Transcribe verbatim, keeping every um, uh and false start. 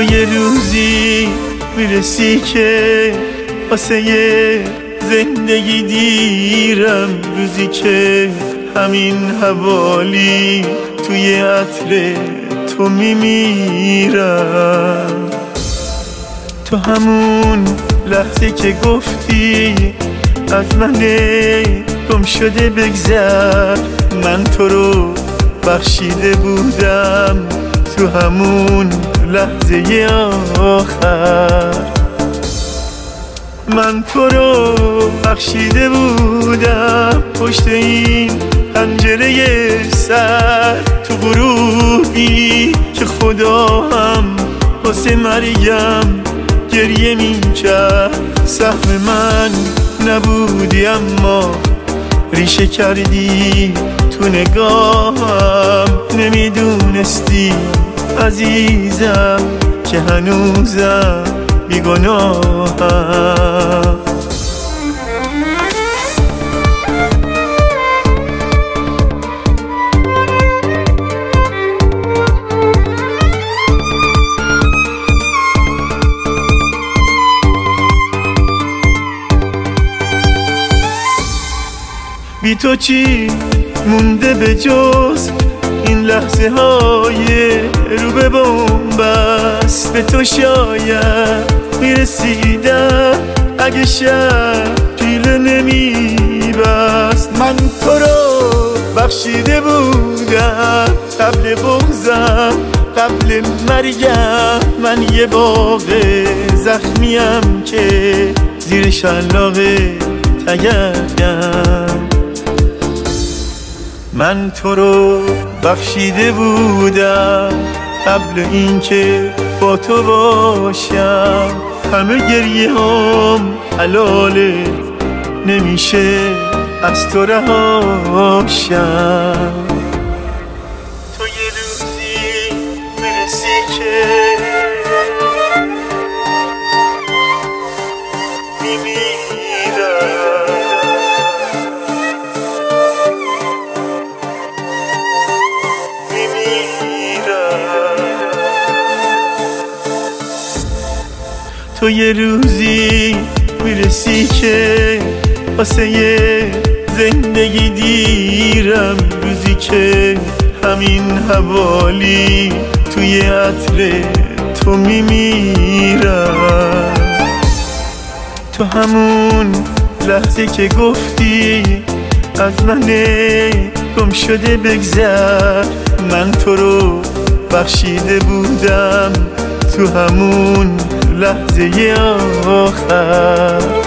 یه روزی میرسی که واسه یه زندگی دیرم، روزی که همین حوالی توی عطر تو میمیرم. تو همون لحظه که گفتی از من گم شده بگذر، من تو رو بخشیده بودم تو همون لحظه آخر. من تو رو بخشیده بودم پشت این پنجره سر، تو غروبی که خدا هم واسه مریم گریه میکرد. سهم من نبودی اما ریشه کردی تو نگاهم، نمیدونستی عزیزم که هنوزم بیگناهم. بی تو چی مونده به جز این لحظه های رو به بنبست؟ به تو شاید میرسیدم اگه شب پیله نمیبست. من تو رو بخشیده بودم قبل بغضم، قبل مرگم. من یه باغ زخمیم که زیر شلاق تگرگم. من تو رو بخشیده بودم قبل اینکه با تو باشم. همه گریه هم حلاله، نمیشه از تو رهاشم. تو یه روزی میرسی که میمیرم. تو یه روزی میرسی که واسه یه زندگی دیرم، روزی که همین حوالی توی عطر تو میمیرم. تو همون لحظه که گفتی از من گم شده بگذر، من تو رو بخشیده بودم تو همون لحظه آخر.